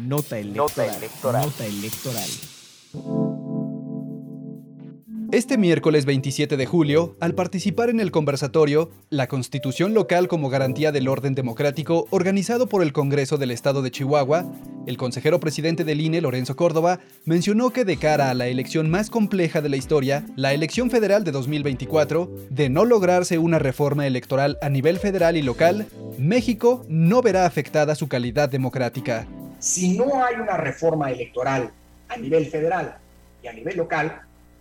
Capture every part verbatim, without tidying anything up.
Nota electoral. Nota electoral. Nota electoral. Este miércoles veintisiete de julio, al participar en el conversatorio La Constitución Local como Garantía del Orden Democrático, organizado por el Congreso del Estado de Chihuahua, el consejero presidente del I N E, Lorenzo Córdoba, mencionó que de cara a la elección más compleja de la historia, la elección federal de dos mil veinticuatro, de no lograrse una reforma electoral a nivel federal y local, México no verá afectada su calidad democrática. Si no hay una reforma electoral a nivel federal y a nivel local,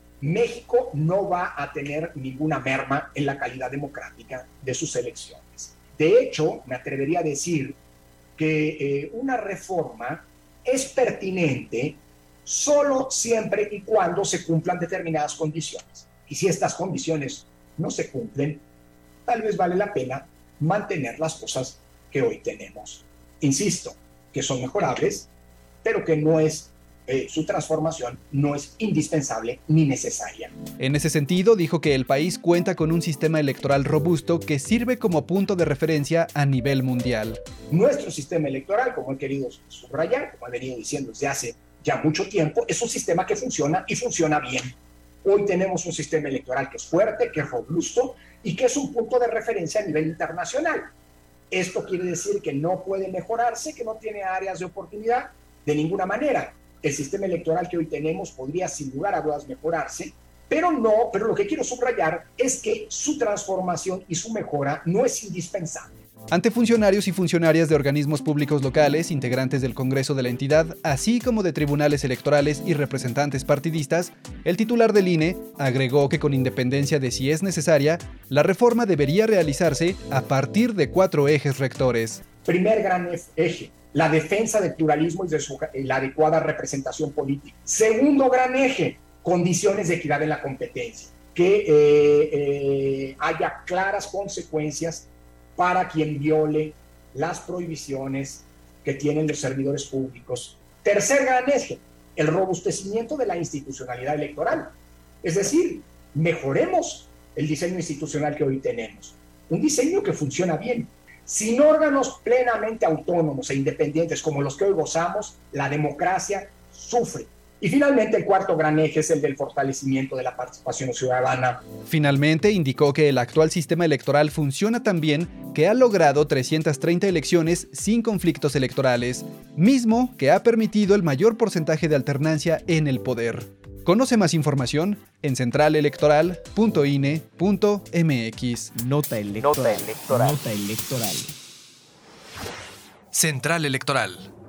México no va a tener ninguna merma en la calidad democrática de sus elecciones. De hecho, me atrevería a decir que eh, una reforma es pertinente solo siempre y cuando se cumplan determinadas condiciones. Y si estas condiciones no se cumplen, tal vez vale la pena mantener las cosas que hoy tenemos. Insisto, que son mejorables, pero que no es Eh, su transformación no es indispensable ni necesaria. En ese sentido, dijo que el país cuenta con un sistema electoral robusto que sirve como punto de referencia a nivel mundial. Nuestro sistema electoral, como he querido subrayar, como he venido diciendo desde hace ya mucho tiempo, es un sistema que funciona y funciona bien. Hoy tenemos un sistema electoral que es fuerte, que es robusto y que es un punto de referencia a nivel internacional. Esto quiere decir que no puede mejorarse, que no tiene áreas de oportunidad de ninguna manera. El sistema electoral que hoy tenemos podría sin lugar a dudas mejorarse, pero no, pero lo que quiero subrayar es que su transformación y su mejora no es indispensable. Ante funcionarios y funcionarias de organismos públicos locales, integrantes del Congreso de la entidad, así como de tribunales electorales y representantes partidistas, el titular del I N E agregó que con independencia de si es necesaria, la reforma debería realizarse a partir de cuatro ejes rectores. Primer gran eje: la defensa del pluralismo y de su, la adecuada representación política. Segundo gran eje: condiciones de equidad en la competencia, que eh, eh, haya claras consecuencias para quien viole las prohibiciones que tienen los servidores públicos. Tercer gran eje: el robustecimiento de la institucionalidad electoral. Es decir, mejoremos el diseño institucional que hoy tenemos. Un diseño que funciona bien. Sin órganos plenamente autónomos e independientes como los que hoy gozamos, la democracia sufre. Y finalmente, el cuarto gran eje es el del fortalecimiento de la participación ciudadana. Finalmente, indicó que el actual sistema electoral funciona tan bien que ha logrado trescientas treinta elecciones sin conflictos electorales, mismo que ha permitido el mayor porcentaje de alternancia en el poder. Conoce más información en central electoral punto i n e punto m x. Nota electoral. Nota electoral. Nota electoral. Central Electoral.